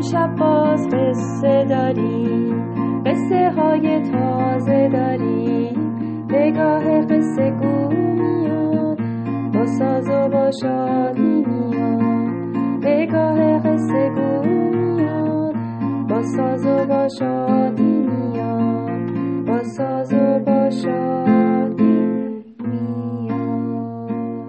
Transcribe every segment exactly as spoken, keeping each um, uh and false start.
امشب باز قصه داریم، قصه های تازه داریم. نگاه قصه گو میاد، با ساز و با شادی میاد. نگاه قصه گو میاد، با ساز و با شادی میاد. با ساز و با شادی میاد.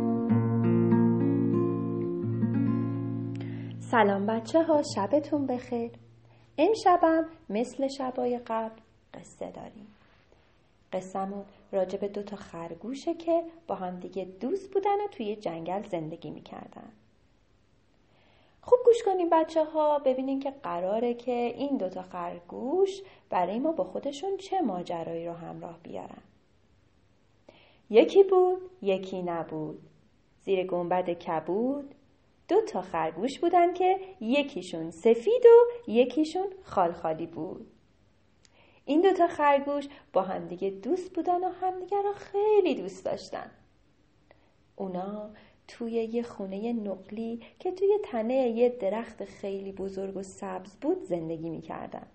سلام بچه ها، شبتون بخیر. امشبم مثل شبای قبل قصه داریم. قصه‌مون راجع به دو تا خرگوشه که با هم دیگه دوست بودن و توی جنگل زندگی میکردن. خوب گوش کنین بچه ها، ببینین که قراره که این دو تا خرگوش برای ما با خودشون چه ماجرایی رو همراه بیارن. یکی بود، یکی نبود. زیر گنبد کبود دو تا خرگوش بودن که یکیشون سفید و یکیشون خالخالی بود. این دو تا خرگوش با همدیگه دوست بودن و همدیگه رو خیلی دوست داشتن. اونا توی یه خونه نقلی که توی تنه یه درخت خیلی بزرگ و سبز بود زندگی میکردن.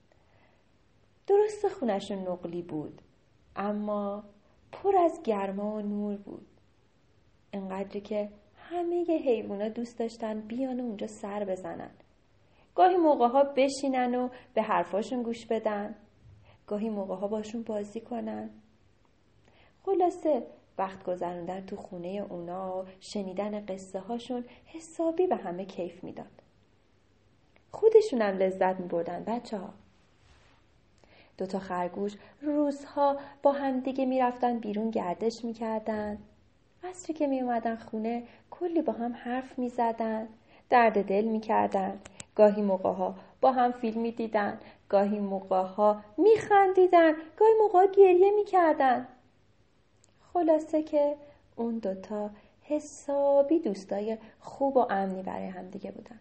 درست خونه‌شون نقلی بود، اما پر از گرما و نور بود. انقدری که همه ی حیوونا دوست داشتن بیان و اونجا سر بزنن. گاهی موقع‌ها بشینن و به حرفاشون گوش بدن، گاهی موقع‌ها باشون بازی کنن. خلاصه وقت گذروندن تو خونه اونا، شنیدن قصه هاشون حسابی به همه کیف میداد. خودشون هم لذت میبردن بچه ها. دوتا خرگوش روزها با هم دیگه میرفتن بیرون گردش میکردن. عصری که میومدن خونه کلی با هم حرف میزدن، درد دل میکردن. گاهی موقع‌ها با هم فیلم میدیدن، گاهی موقع‌ها میخندیدن، گاهی موقع‌ها گریه میکردن. خلاصه که اون دوتا حسابی دوستای خوب و امنی برای هم دیگه بودن.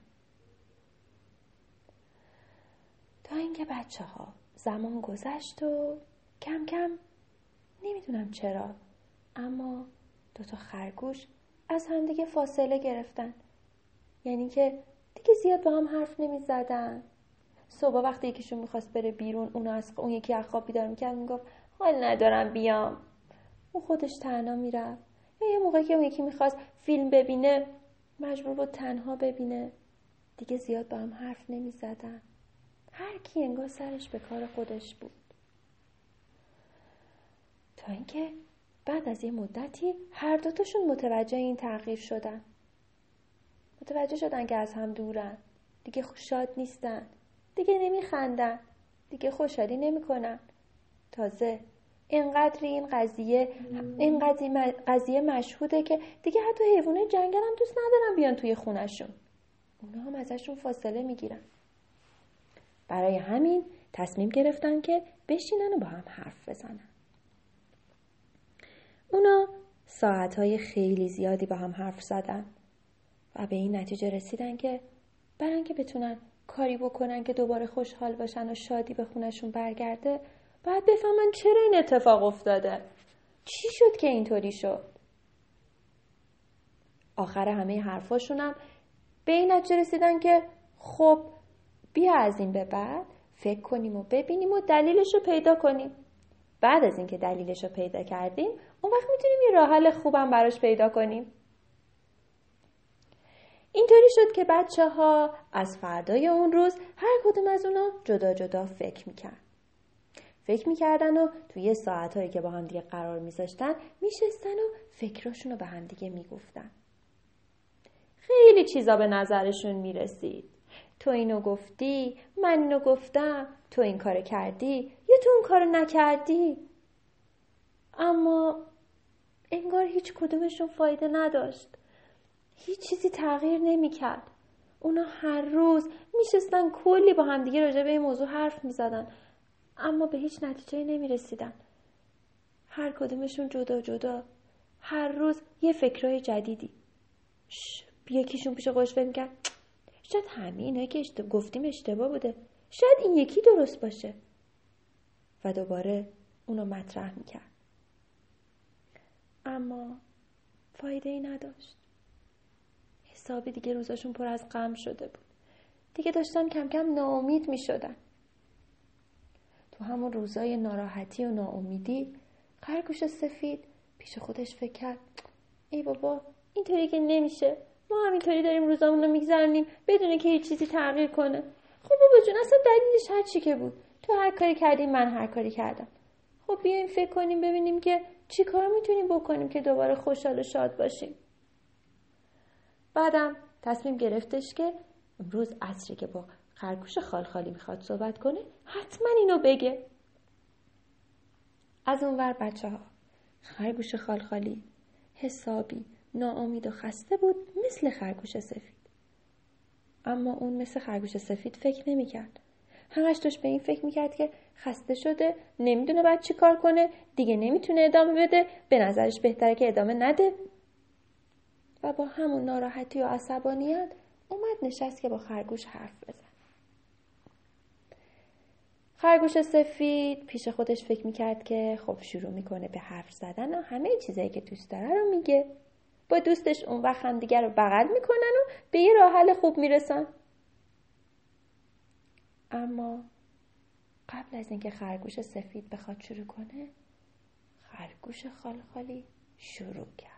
تا اینکه بچه ها زمان گذشت و کم کم نمیدونم چرا، اما دوتا خرگوش از هم دیگه فاصله گرفتن. یعنی که دیگه زیاد با هم حرف نمی زدن. صبح وقتی یکیشون میخواست بره بیرون، اون, از اون یکی از خواب بیدار میکرد، میگفت حال ندارم بیام. اون خودش تنها میرفت. یا یه موقعی که اون یکی میخواست فیلم ببینه، مجبور بود تنها ببینه. دیگه زیاد با هم حرف نمی زدن. هر کی انگار سرش به کار خودش بود. تا اینکه بعد از یه مدتی هر دوتاشون متوجه این تغییر شدن. متوجه شدن که از هم دورن. دیگه شاد نیستن. دیگه نمیخندن. دیگه خوشحالی نمیکنن. تازه اینقدر این قضیه این قضیه قضیه مشهوده که دیگه حتی حیوانات جنگل هم دوست ندارن بیان توی خونه‌شون. اونا هم ازشون فاصله میگیرن. برای همین تصمیم گرفتن که بشینن و با هم حرف بزنن. اونا ساعتهای خیلی زیادی با هم حرف زدن و به این نتیجه رسیدن که برای اینکه بتونن کاری بکنن که دوباره خوشحال باشن و شادی به خونشون برگرده، باید بفهمن چرا این اتفاق افتاده. چی شد که اینطوری شد؟ آخر همه حرفاشون هم به این نتیجه رسیدن که خب بیا از این به بعد فکر کنیم و ببینیم و دلیلش رو پیدا کنیم. بعد از اینکه دلیلش رو پیدا کردیم، اون وقت میتونیم یه راه حل خوبم براش پیدا کنیم. اینطوری شد که بچه ها از فردای اون روز هر کدوم از اونا جدا جدا فکر میکرد. فکر میکردن و توی ساعتهایی که با هم دیگه قرار میذاشتن میشستن و فکراشون رو به هم دیگه میگفتن. خیلی چیزا به نظرشون میرسید. تو اینو گفتی، من اینو گفتم، تو این کار کردی یا تو اون کار نکردی. اما انگار هیچ کدومشون فایده نداشت. هیچ چیزی تغییر نمیکرد. اونا هر روز میشستن کلی با هم دیگه راجع به این موضوع حرف میزدن، اما به هیچ نتیجه نمیرسیدن. هر کدومشون جدا جدا، هر روز یه فکرای جدیدی. یکیشون پیش خودش فکر میکرد شاید همینه که اشتباه گفتیم اشتباه بوده، شاید این یکی درست باشه، و دوباره اونو مطرح میکرد. اما فایده ای نداشت. حسابی دیگه روزاشون پر از غم شده بود. دیگه داشتن کم کم ناامید می شدن. تو همون روزای ناراحتی و ناامیدی خرگوش سفید پیش خودش فکر کرد ای بابا اینطوری که نمیشه، ما همینطوری داریم روزامون رو میگذرونیم بدون که هیچ چیزی تغییر کنه. خب بابا جون اصلا دلیلش هر چی که بود، تو هر کاری کردی من هر کاری کردم. خب بیایم فکر کنیم ببینیم که چی کار میتونیم بکنیم که دوباره خوشحال و شاد باشیم. بعدم تصمیم گرفتش که امروز عصری که با خرگوش خالخالی میخواد صحبت کنه حتما اینو بگه. از اونور بچه ها خرگوش خالخالی حسابی ناامید و خسته بود مثل خرگوش سفید. اما اون مثل خرگوش سفید فکر نمیکرد. همش داشت به این فکر میکرد که خسته شده، نمیدونه باید چی کار کنه، دیگه نمیتونه ادامه بده، به نظرش بهتره که ادامه نده. و با همون ناراحتی و عصبانیت اومد نشست که با خرگوش حرف بزن. خرگوش سفید پیش خودش فکر میکرد که خب شروع میکنه به حرف زدن و همه چیزایی که دوست داره رو میگه. با دوستش اون وقت هم دیگر رو بغل میکنن و به یه راه حل خوب میرسن. اما قبل از اینکه خرگوش سفید بخواد شروع کنه، خرگوش خالخالی شروع کرد.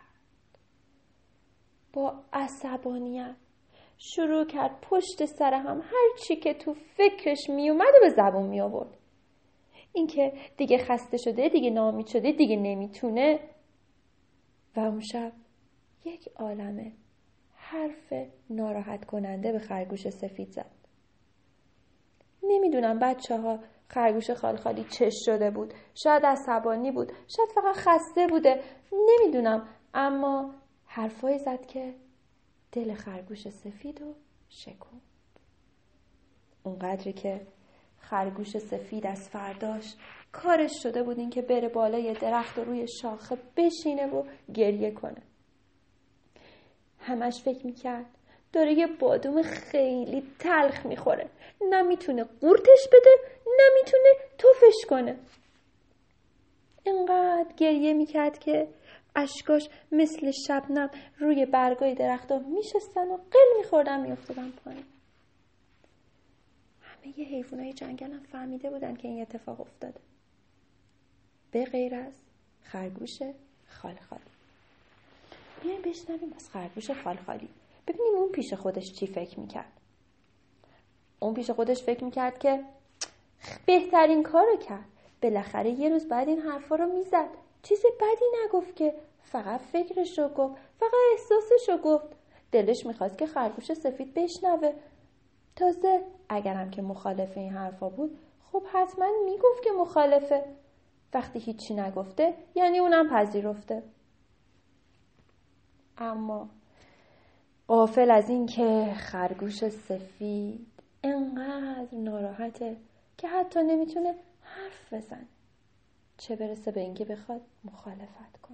با عصبانیت شروع کرد پشت سر هم هر چی که تو فکرش می اومد و به زبون می آورد. این که دیگه خسته شده، دیگه ناامید شده، دیگه نمیتونه. و اون شب یک عالمه حرف ناراحت کننده به خرگوش سفید زد. نمیدونم بچه ها خرگوش خالخالی چش شده بود، شاید عصبانی بود، شاید فقط خسته بوده، نمیدونم. اما حرفایی زد که دل خرگوش سفید رو شکوند. اونقدری که خرگوش سفید از فرداش کارش شده بود این که بره بالای درخت و روی شاخه بشینه و گریه کنه. همش فکر میکرد داره یه بادوم خیلی تلخ میخوره، نمیتونه قورتش بده، نمیتونه توفش کنه. اینقدر گریه میکرد که اشکاش مثل شبنم روی برگای درخت‌ها میشستن و قل میخوردن میافتادن پایین. همه ی حیوانای جنگل هم فهمیده بودن که این اتفاق افتاده، به غیر از خرگوش خالخالی. بیایم بشنویم از خرگوش خالخالی، ببینیم اون پیش خودش چی فکر میکرد. اون پیش خودش فکر میکرد که بهترین کارو کرد. بالاخره یه روز بعد این حرفا رو میزد. چیز بدی نگفت که، فقط فکرش رو گفت، فقط احساسش رو گفت. دلش میخواست که خرگوش سفید بشنوه. تازه اگرم که مخالف این حرفا بود، خب حتما میگفت که مخالفه. وقتی هیچی نگفته یعنی اونم پذیرفته. اما غافل از این که خرگوش سفید انقدر ناراحته که حتی نمیتونه حرف بزنه، چه برسه به اینکه بخواد مخالفت کنه.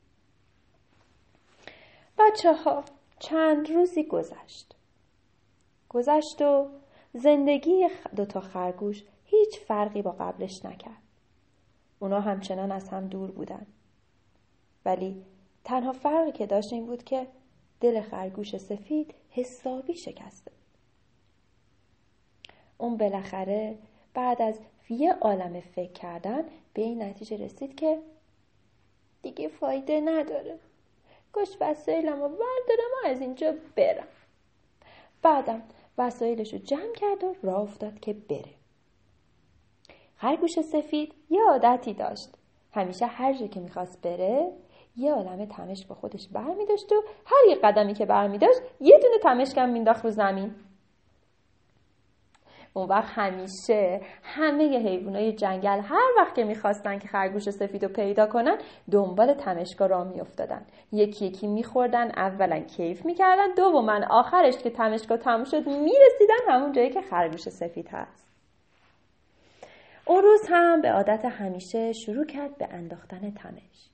بچه ها چند روزی گذشت. گذشت و زندگی دوتا خرگوش هیچ فرقی با قبلش نکرد. اونا همچنان از هم دور بودن. ولی تنها فرقی که داشت این بود که دل خرگوش سفید حسابی شکسته. اون بالاخره بعد از یه عالمه فکر کردن به این نتیجه رسید که دیگه فایده نداره. کاش وسایلمو بردارم و از اینجا برم. بعدم وسایلشو جمع کرد و راه افتاد که بره. خرگوش سفید یه عادتی داشت. همیشه هر جا که میخواست بره یه عالمه تمشک با خودش برمی داشت و هر یه قدمی که برمی داشت یه دونه تمشکم مینداخت رو زمین. اون وقت همیشه همه ی حیوانای جنگل هر وقت که میخواستن که خرگوش سفید رو پیدا کنن دنبال تمشکا راه میافتادن. یکی یکی میخوردن، اولا کیف میکردن، دوما آخرش که تمشکا تموم شد میرسیدن همون جایی که خرگوش سفید هست. اون روز هم به عادت همیشه شروع کرد به انداختن تمشک.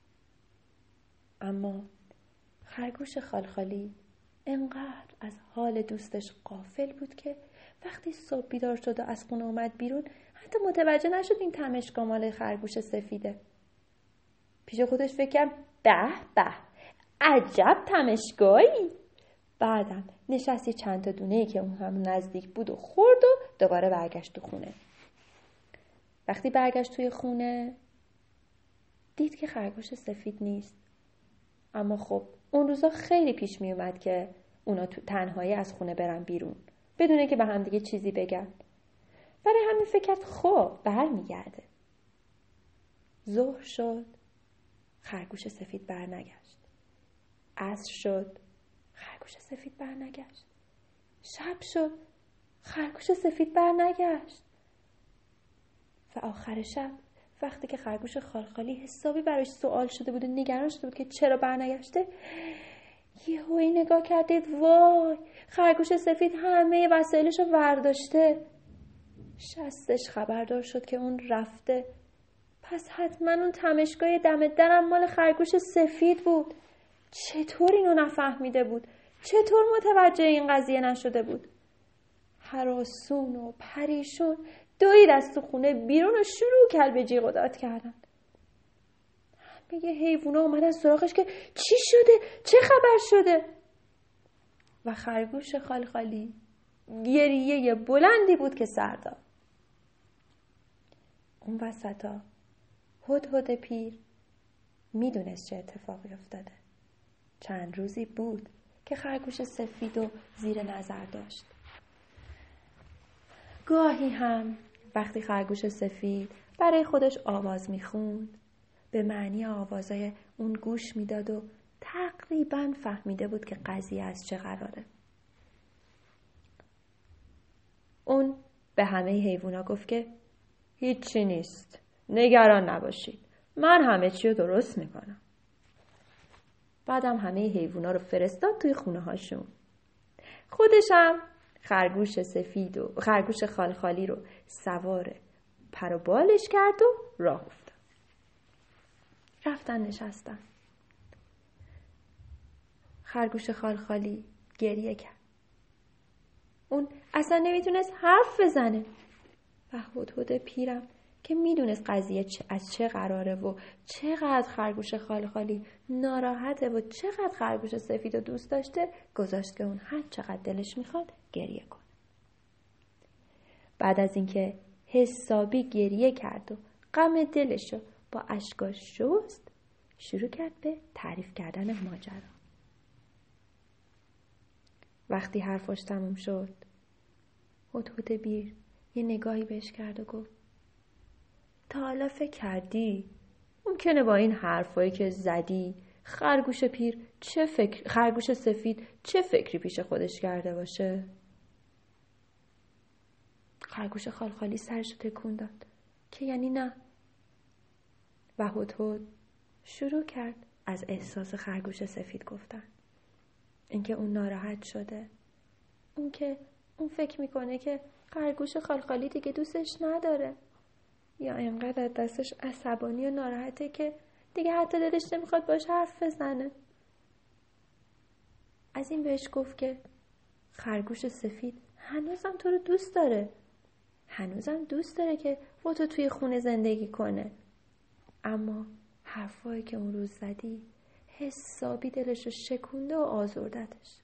اما خرگوش خالخالی انقدر از حال دوستش غافل بود که وقتی صبح بیدار شد و از خونه اومد بیرون حتی متوجه نشد این تمشکا مال خرگوش سفیده. پیش خودش فکر کرد به به عجب تمشکایی. بعدم نشستی چند تا دونه‌ای که اون هم نزدیک بود و خورد و دوباره برگشت تو خونه. وقتی برگشت توی خونه دید که خرگوش سفید نیست. اما خب اون روزا خیلی پیش می اومد که اونا تو تنهایی از خونه برن بیرون بدونه که به هم دیگه چیزی بگن. برای همین فکر کرد خب برمیگرده. ظهر شد، خرگوش سفید برنگشت. عصر شد، خرگوش سفید برنگشت. شب شد، خرگوش سفید برنگشت. و آخر شب وقتی که خرگوش خالخالی حسابی براش سوال شده بود و نگران شده بود که چرا برنگشته، یهویی نگاه کردید وای خرگوش سفید همه وسایلشو ورداشته. شستش خبردار شد که اون رفته. پس حتما اون تمشکای دم درم مال خرگوش سفید بود. چطور اینو نفهمیده بود؟ چطور متوجه این قضیه نشده بود؟ هراسون و پریشون دوید از تو خونه بیرون و شروع کرد به جیغ و داد کردن. همه حیوونا اومدن سراغش که چی شده؟ چه خبر شده؟ و خرگوش خالخالی گریه بلندی بود که سر داد. اون وسطا هدهد پیر میدونست چه اتفاقی افتاده. چند روزی بود که خرگوش سفید و زیر نظر داشت. گاهی هم وقتی خرگوش سفید برای خودش آواز میخوند به معنی آوازای اون گوش میداد و تقریباً فهمیده بود که قضیه از چه قراره. اون به همه حیوونا گفت که هیچی نیست، نگران نباشید، من همه چی رو درست میکنم. بعدم همه حیوونا رو فرستاد توی خونه هاشون. خودشم خرگوش سفید و خرگوش خالخالی رو سوار پر و بالش کرد و راه افتاد. رفتن نشستن. خرگوش خالخالی گریه کرد. اون اصلا نمیتونست حرف بزنه. و هدهد پیرم که میدونست قضیه از چه قراره و چقدر خرگوش خالخالی ناراحته و چقدر خرگوش سفید و دوست داشته، گذاشت که اون هر چقدر دلش میخواد گریه کنه. بعد از اینکه حسابی گریه کرد و غم دلشو با اشکاش شست، شروع کرد به تعریف کردن ماجرا. وقتی حرفاش تموم شد، هدهد بیر یه نگاهی بهش کرد و گفت تا حالا فکر کردی ممکنه با این حرفایی که زدی خرگوش پیر چه فکر خرگوش سفید چه فکری پیش خودش کرده باشه؟ خرگوش خالخالی سرشو تکون داد که یعنی نه. و هدهد شروع کرد از احساس خرگوش سفید گفتن. اینکه اون ناراحت شده، اون که اون فکر میکنه که خرگوش خالخالی دیگه دوستش نداره، یا اینقدر دستش عصبانی و ناراحته که دیگه حتی دلش نمیخواد باش حرف بزنه. از این بهش گفت که خرگوش سفید هنوزم تو رو دوست داره، هنوزم دوست داره که با تو توی خونه زندگی کنه، اما حرفایی که اون روز زدی حسابی دلش رو شکونده و آزردتش.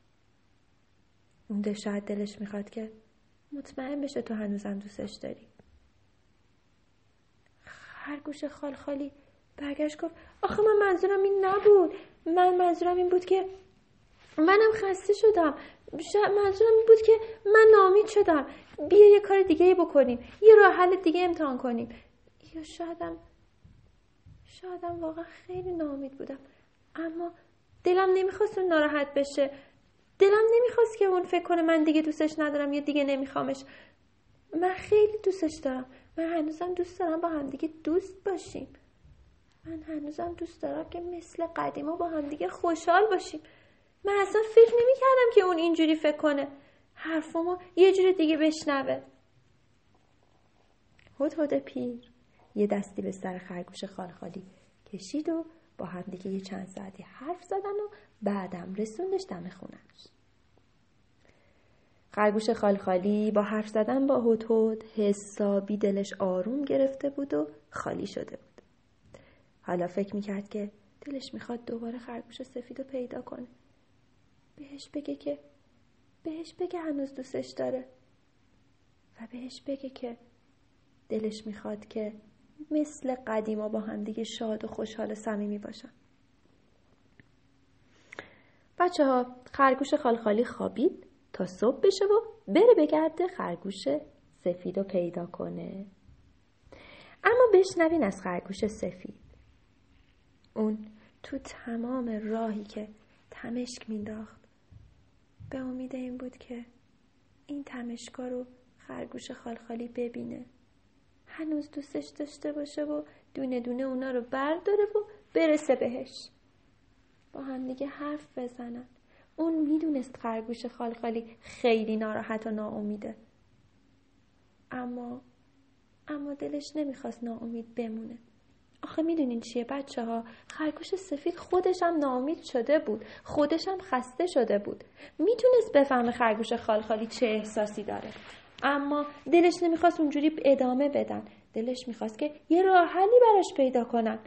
اون شاید دلش میخواد که مطمئن بشه تو هنوزم دوستش داری. خرگوش خالخالی برگشت گفت آخه من منظورم این نبود، من منظورم این بود که منم خسته شدم، منظورم این بود که من ناامید شدم، بیا یه کار دیگه بکنیم، یه راه حل دیگه امتحان کنیم. یا شایدم شایدم واقعا خیلی ناامید بودم، اما دلم نمیخواست اون ناراحت بشه، دلم نمیخواست که اون فکر کنه من دیگه دوستش ندارم یا دیگه نمیخوامش. من خیلی دوستش دارم، من هنوزم دوست دارم با هم دیگه دوست باشیم، من هنوزم دوست دارم که مثل قدیما با هم دیگه خوشحال باشیم. من اصلا فکر نمی کردم که اون اینجوری فکر کنه، حرفمو یه جور دیگه بشنوه. هدهد پیر یه دستی به سر خرگوش خالخالی کشید و با هم دیگه یه چند ساعتی حرف زدن و بعدم رسوندش دم خونش. خرگوش خالخالی با حرف زدن با هدهد حسابی دلش آروم گرفته بود و خالی شده بود. حالا فکر میکرد که دلش میخواد دوباره خرگوش سفید رو پیدا کنه. بهش بگه که بهش بگه هنوز دوستش داره و بهش بگه که دلش میخواد که مثل قدیما با هم دیگه شاد و خوشحال و صمیمی باشن. بچه ها، خرگوش خالخالی خوابید تا صبح بشه و بره بگرده خرگوش سفید رو پیدا کنه. اما بشنوین از خرگوش سفید. اون تو تمام راهی که تمشک مینداخت به امید این بود که این تمشکا رو خرگوش خالخالی ببینه، هنوز دوستش داشته باشه و دونه دونه اونا رو برداره و برسه بهش، با هم دیگه حرف بزنن. اون میدونست خرگوش خالخالی خیلی ناراحت و ناامیده، اما اما دلش نمیخواست ناامید بمونه. آخه میدونین چیه بچه ها؟ خرگوش سفید خودش هم ناامید شده بود، خودش هم خسته شده بود، میتونست بفهمه خرگوش خالخالی چه احساسی داره، اما دلش نمیخواست اونجوری ادامه بدن. دلش میخواست که یه راه حلی براش پیدا کنن.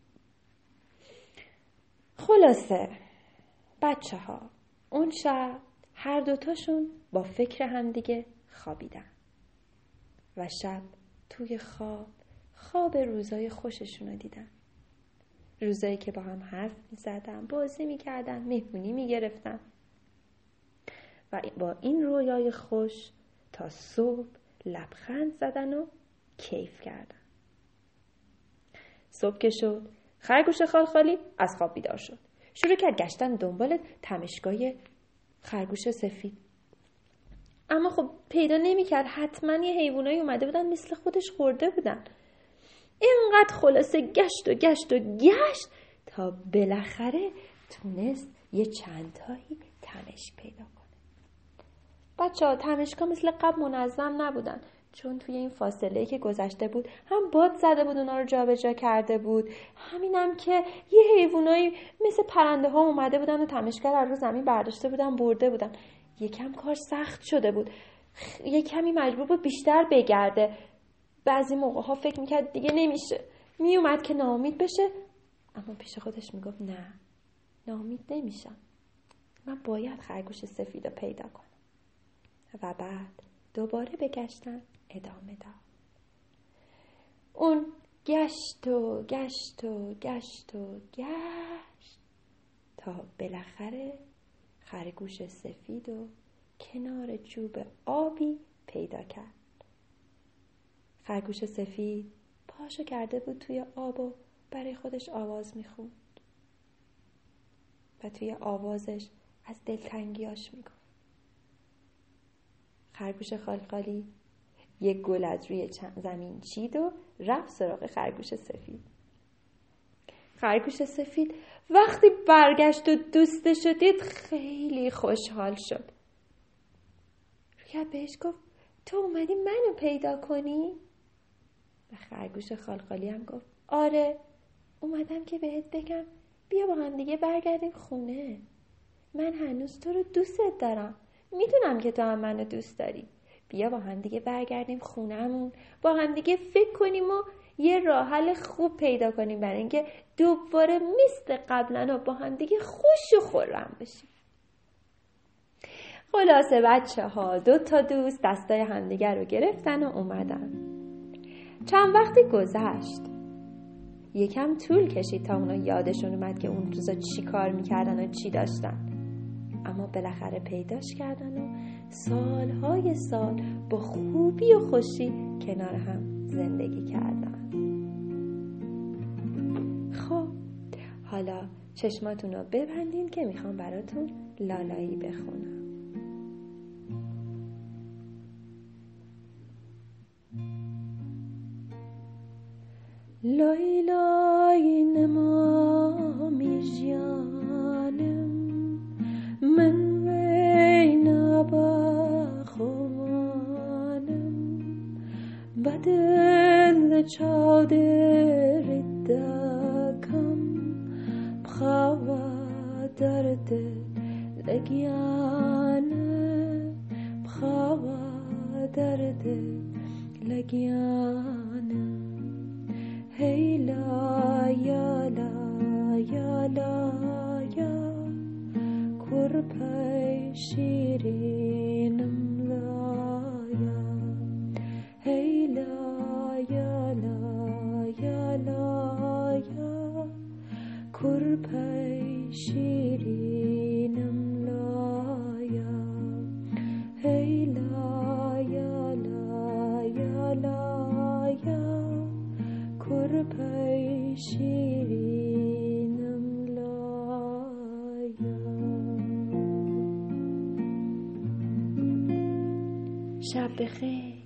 خلاصه بچه ها، اون شب هر دوتاشون با فکر هم دیگه خوابیدن و شب توی خواب خواب روزای خوششون رو دیدن. روزایی که با هم حرف می زدن، بازی می کردن، مهمونی می گرفتن و با این رویای خوش تا صبح لبخند زدن و کیف کردن. صبح که شد، خرگوش خالخالی از خواب بیدار شد. شروع کرد گشتن دنبال تمشکای خرگوش سفید. اما خب پیدا نمی کرد. حتما یه حیوانایی اومده بودن مثل خودش خورده بودن. اینقدر خلاصه گشت و گشت و گشت تا بالاخره تونست یه چند تایی تمشک پیدا کنه. بچه ها، تمشکا مثل قبل منظم نبودن، چون توی این فاصله‌ای که گذشته بود هم باد زده بود اونا رو جابجا کرده بود، همینم که یه حیوانایی مثل پرنده ها اومده بودن و تمشکا رو زمین برداشته بودن برده بودن. یکم کار سخت شده بود، یکمی مجبور بود بیشتر بگرده. بعضی موقع ها فکر میکرد دیگه نمیشه، میومد که ناامید بشه، اما پیش خودش میگفت نه، ناامید نمیشم، من باید خرگوش سفید رو پیدا کنم. و بعد دوباره به گشتن ادامه داد. اون گشت و گشت و گشت و گشت تا بالاخره خرگوش سفید و کنار جوب آبی پیدا کرد. خرگوش سفید پاشو کرده بود توی آب و برای خودش آواز میخوند و توی آوازش از دلتنگیاش میگفت. خرگوش خالخالی یک گل از روی زمین چید و رفت سراغ خرگوش سفید. خرگوش سفید وقتی برگشت و دوستش دید خیلی خوشحال شد. روی بهش گفت تو اومدی منو پیدا کنی؟ و خرگوش خالخالی هم گفت آره، اومدم که بهت بگم بیا با هم دیگه برگردیم خونه. من هنوز تو رو دوستت دارم، میدونم که تو هم منو دوست داری. بیا با هم دیگه برگردیم خونهمون، با هم دیگه فکر کنیم و یه راه حل خوب پیدا کنیم برای اینکه دوباره مثل قبلا با هم دیگه خوش و خرم بشیم. خلاصه بچه ها، دو تا دوست دستای همدیگر رو گرفتن و اومدن. چند وقتی گذشت، یکم طول کشید تا اونا یادشون اومد که اون روزا چی کار میکردن و چی داشتن، اما بالاخره پیداش کردن و سالهای سال با خوبی و خوشی کنار هم زندگی کردن. خب حالا چشماتون رو ببندین که میخوام براتون لالایی بخونم. لای لای نمامی جانم من وی نبا خوانم بدل چادر دکم بخوا درد لگیانه بخوا درد لگیانه هی لا یا لا یا لا یا کرپی شیرینم لایا هی لایا لایا لایا کرپی شیرینم لایا هی لایا لایا لایا کرپی شیرینم لایا. شب بخیر.